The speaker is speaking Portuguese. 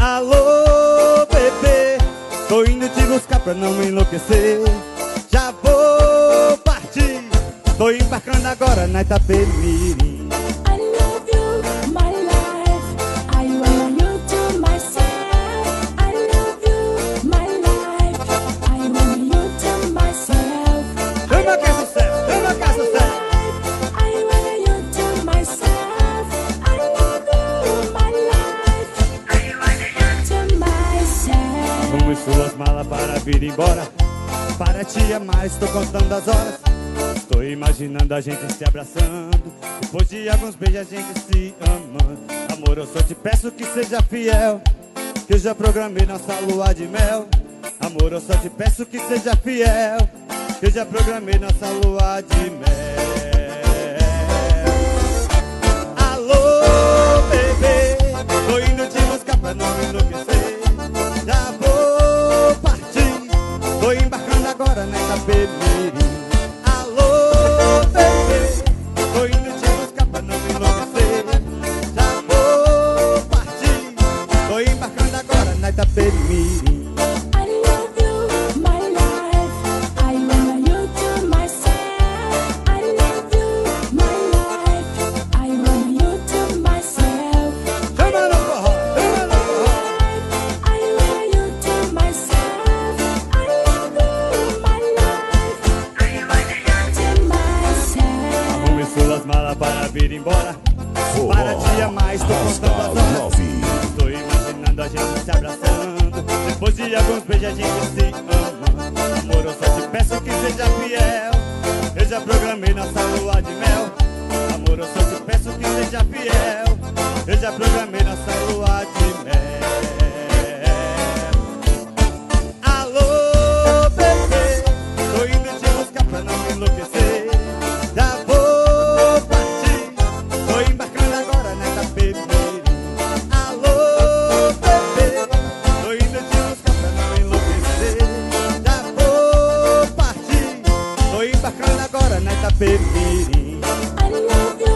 Alô, bebê, tô indo te buscar pra não enlouquecer. Já vou partir, tô embarcando agora na Itapemirim. I love you, my life. I want you to myself. I love you, my life. I want you to myself. Chama que é sucesso, chama que é sucesso. I want you to myself. I love you, my life. I want you to myself. Arrume suas malas para vir embora. Para te amar, estou contando as horas. Estou imaginando a gente se abraçando. Depois de alguns beijos a gente se amando. Amor, eu só te peço que seja fiel, que eu já programei nossa lua de mel. Amor, eu só te peço que seja fiel, que eu já programei nossa lua de mel. Alô, bebê, tô indo te buscar pra não enlouquecer. Já vou partir, tô embarcando agora na Itapemirim. Alô, bebê, tô indo te buscar pra não enlouquecer. Já vou partir, tô embarcando agora na Itapemirim. I love you, my life. I want you to myself. I love you, my life. I want you to myself. Chama no forró, chama no forró. I want you to myself. I love you, my life. I want you to myself. Arrume suas malas para vir embora. Para te amar, estou contando as horas. Estou imaginando a gente se abraçando. Depois de alguns beijos a gente se ama. Amor, eu só te peço que seja fiel, eu já programei nossa lua de mel. Amor, eu só te peço que seja fiel, eu já programei nossa lua de mel. Alô, bebê, tô indo te buscar pra não enlouquecer. Já vou partir, tô embarcando agora na Itapemirim. Alô, bebê, tô indo te buscar pra não enlouquecer. Já vou partir, tô embarcando agora na Itapemirim. I love you.